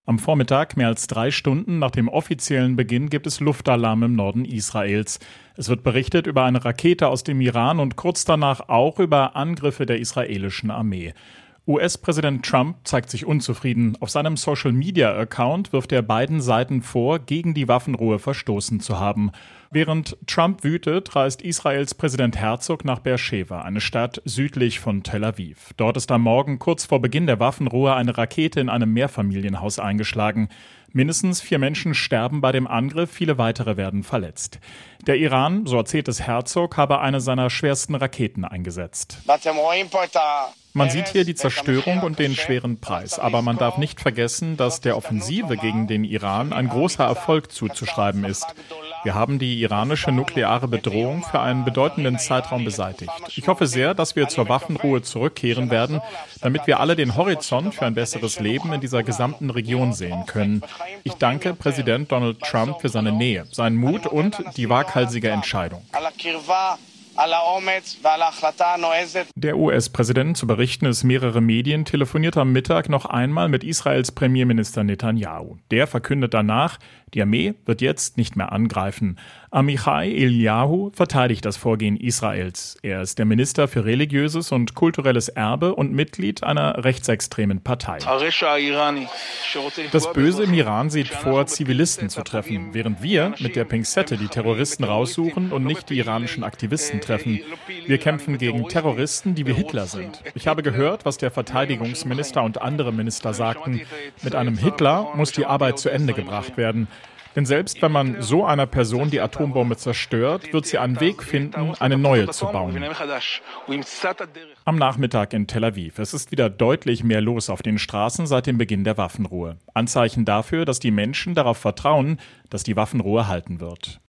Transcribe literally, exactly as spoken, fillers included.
Am Vormittag, mehr als drei Stunden nach dem offiziellen Beginn, gibt es Luftalarm im Norden Israels. Es wird berichtet über eine Rakete aus dem Iran und kurz danach auch über Angriffe der israelischen Armee. U S-Präsident Trump zeigt sich unzufrieden. Auf seinem Social-Media-Account wirft er beiden Seiten vor, gegen die Waffenruhe verstoßen zu haben. Während Trump wütet, reist Israels Präsident Herzog nach Beersheva, eine Stadt südlich von Tel Aviv. Dort ist am Morgen kurz vor Beginn der Waffenruhe eine Rakete in einem Mehrfamilienhaus eingeschlagen. Mindestens vier Menschen sterben bei dem Angriff, viele weitere werden verletzt. Der Iran, so erzählt es Herzog, habe eine seiner schwersten Raketen eingesetzt. Man sieht hier die Zerstörung und den schweren Preis. Aber man darf nicht vergessen, dass der Offensive gegen den Iran ein großer Erfolg zuzuschreiben ist. Wir haben die iranische nukleare Bedrohung für einen bedeutenden Zeitraum beseitigt. Ich hoffe sehr, dass wir zur Waffenruhe zurückkehren werden, damit wir alle den Horizont für ein besseres Leben in dieser gesamten Region sehen können. Ich danke Präsident Donald Trump für seine Nähe, seinen Mut und die waghalsige Entscheidung. Der U S-Präsident, zu berichten es mehrere Medien, telefoniert am Mittag noch einmal mit Israels Premierminister Netanyahu. Der verkündet danach, die Armee wird jetzt nicht mehr angreifen. Amichai Eliyahu verteidigt das Vorgehen Israels. Er ist der Minister für religiöses und kulturelles Erbe und Mitglied einer rechtsextremen Partei. Das Böse im Iran sieht vor, Zivilisten zu treffen, während wir mit der Pinzette die Terroristen raussuchen und nicht die iranischen Aktivisten treffen. Wir kämpfen gegen Terroristen, die wie Hitler sind. Ich habe gehört, was der Verteidigungsminister und andere Minister sagten. Mit einem Hitler muss die Arbeit zu Ende gebracht werden. Denn selbst wenn man so einer Person die Atombombe zerstört, wird sie einen Weg finden, eine neue zu bauen. Am Nachmittag in Tel Aviv. Es ist wieder deutlich mehr los auf den Straßen seit dem Beginn der Waffenruhe. Anzeichen dafür, dass die Menschen darauf vertrauen, dass die Waffenruhe halten wird.